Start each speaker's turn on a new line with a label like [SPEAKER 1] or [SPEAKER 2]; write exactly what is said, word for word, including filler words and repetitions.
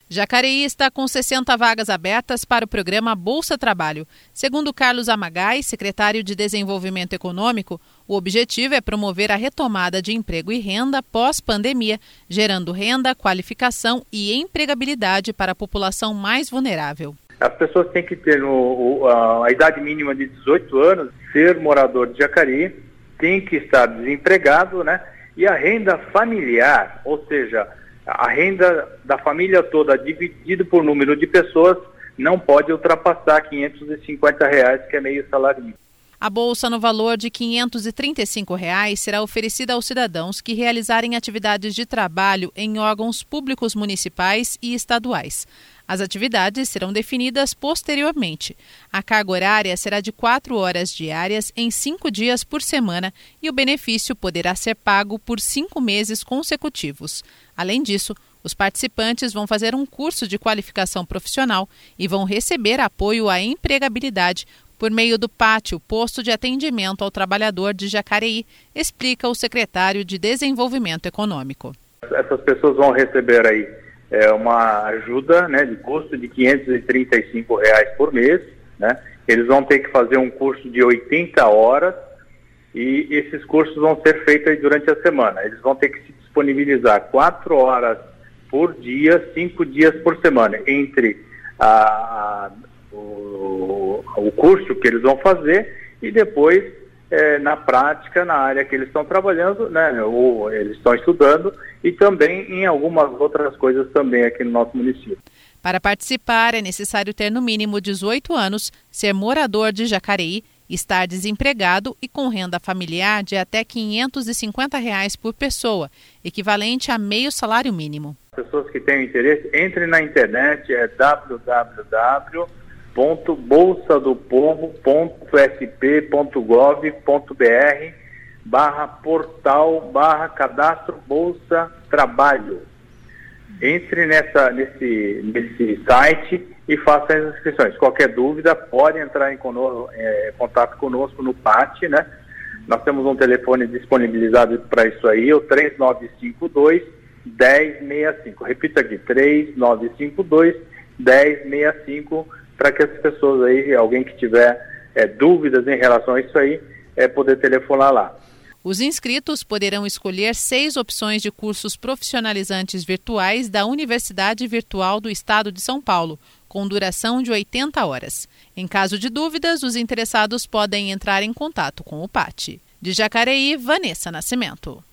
[SPEAKER 1] Jacareí está com sessenta vagas abertas para o programa Bolsa Trabalho. Segundo Carlos Amagai, secretário de Desenvolvimento Econômico, o objetivo é promover a retomada de emprego e renda pós-pandemia, gerando renda, qualificação e empregabilidade para a população mais vulnerável.
[SPEAKER 2] As pessoas têm que ter no, a, a idade mínima de dezoito anos, ser morador de Jacareí, tem que estar desempregado, né? E a renda familiar, ou seja, a renda da família toda dividido por número de pessoas não pode ultrapassar quinhentos e cinquenta reais, que é meio salário mínimo.
[SPEAKER 1] A bolsa no valor de quinhentos e trinta e cinco reais será oferecida aos cidadãos que realizarem atividades de trabalho em órgãos públicos municipais e estaduais. As atividades serão definidas posteriormente. A carga horária será de quatro horas diárias em cinco dias por semana e o benefício poderá ser pago por cinco meses consecutivos. Além disso, os participantes vão fazer um curso de qualificação profissional e vão receber apoio à empregabilidade por meio do PAT, Posto de Atendimento ao Trabalhador de Jacareí, explica o secretário de Desenvolvimento Econômico.
[SPEAKER 2] Essas pessoas vão receber aí é, uma ajuda, né, de custo de quinhentos e trinta e cinco reais por mês, né? Eles vão ter que fazer um curso de oitenta horas e esses cursos vão ser feitos durante a semana. Eles vão ter que se disponibilizar quatro horas por dia, cinco dias por semana, entre a, a, o, o curso que eles vão fazer e depois, é, na prática, na área que eles estão trabalhando, né, ou eles estão estudando, e também em algumas outras coisas também aqui no nosso município.
[SPEAKER 1] Para participar, é necessário ter no mínimo dezoito anos, ser morador de Jacareí, estar desempregado e com renda familiar de até quinhentos e cinquenta reais por pessoa, equivalente a meio salário mínimo.
[SPEAKER 2] Pessoas que tenham interesse, entrem na internet, é w w w ponto bolsa do povo ponto s p ponto gov ponto b r barra portal barra cadastro Bolsa Trabalho. Entre nessa, nesse, nesse site e faça as inscrições. Qualquer dúvida, pode entrar em conosco, é, contato conosco no PAT, né? Nós temos um telefone disponibilizado para isso aí, o três nove cinco dois, um zero seis cinco. Repita aqui, três nove cinco dois, um zero seis cinco, para que as pessoas aí, alguém que tiver é, dúvidas em relação a isso aí, é, poder telefonar lá.
[SPEAKER 1] Os inscritos poderão escolher seis opções de cursos profissionalizantes virtuais da Universidade Virtual do Estado de São Paulo, com duração de oitenta horas. Em caso de dúvidas, os interessados podem entrar em contato com o PAT. De Jacareí, Vanessa Nascimento.